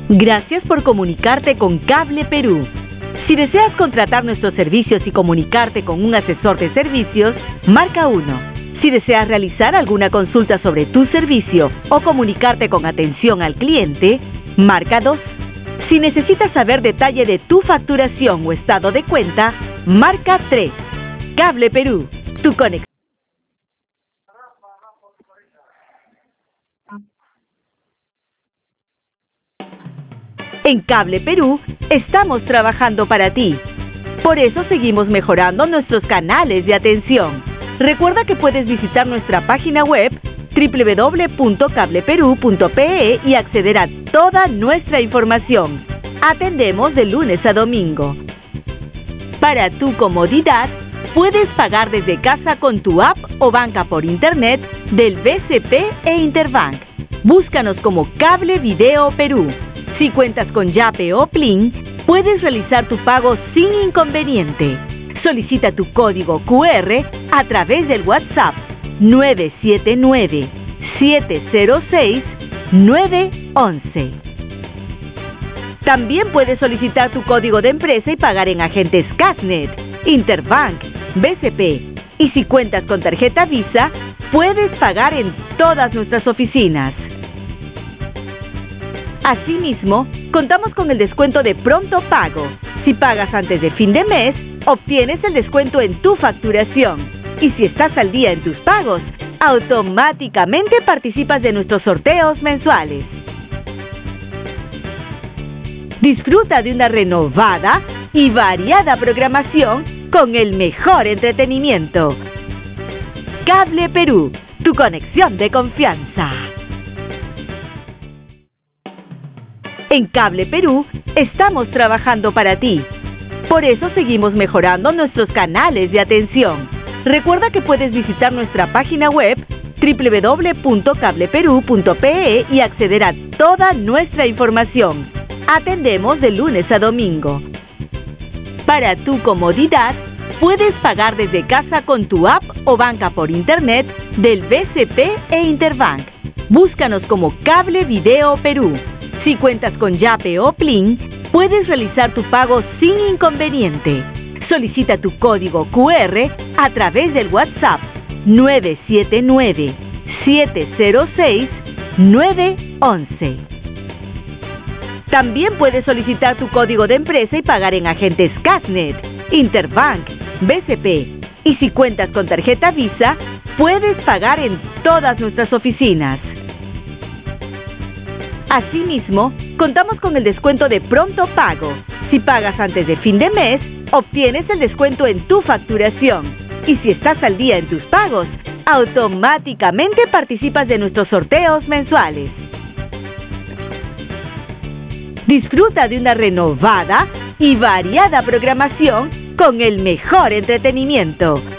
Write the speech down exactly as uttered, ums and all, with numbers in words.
Gracias por comunicarte con Cable Perú. Si deseas contratar nuestros servicios y comunicarte con un asesor de servicios, marca uno. Si deseas realizar alguna consulta sobre tu servicio o comunicarte con atención al cliente, marca dos. Si necesitas saber detalle de tu facturación o estado de cuenta, marca tres. Cable Perú, tu conexión. En Cable Perú estamos trabajando para ti. Por eso seguimos mejorando nuestros canales de atención. Recuerda que puedes visitar nuestra página web doble u doble u doble u punto cable perú punto pe e y acceder a toda nuestra información. Atendemos de lunes a domingo. Para tu comodidad, puedes pagar desde casa con tu app o banca por internet del B C P e Interbank. Búscanos como Cable Video Perú. Si cuentas con Yape o Plin, puedes realizar tu pago sin inconveniente. Solicita tu código cu erre a través del WhatsApp nueve siete nueve, siete cero seis, nueve once. También puedes solicitar tu código de empresa y pagar en agentes Casnet, Interbank, B C P. Y si cuentas con tarjeta Visa, puedes pagar en todas nuestras oficinas. Asimismo, contamos con el descuento de pronto pago. Si pagas antes de fin de mes, obtienes el descuento en tu facturación. Y si estás al día en tus pagos, automáticamente participas de nuestros sorteos mensuales. Disfruta de una renovada y variada programación con el mejor entretenimiento. Cable Perú, tu conexión de confianza. En Cable Perú estamos trabajando para ti. Por eso seguimos mejorando nuestros canales de atención. Recuerda que puedes visitar nuestra página web doble u doble u doble u punto cable perú punto pe e y acceder a toda nuestra información. Atendemos de lunes a domingo. Para tu comodidad, puedes pagar desde casa con tu app o banca por internet del B C P e Interbank. Búscanos como Cable Video Perú. Si cuentas con Yape o Plin, puedes realizar tu pago sin inconveniente. Solicita tu código cu erre a través del WhatsApp nueve siete nueve, siete cero seis, nueve once. También puedes solicitar tu código de empresa y pagar en agentes Casnet, Interbank, B C P. Y si cuentas con tarjeta Visa, puedes pagar en todas nuestras oficinas. Asimismo, contamos con el descuento de pronto pago. Si pagas antes de fin de mes, obtienes el descuento en tu facturación. Y si estás al día en tus pagos, automáticamente participas de nuestros sorteos mensuales. Disfruta de una renovada y variada programación con el mejor entretenimiento.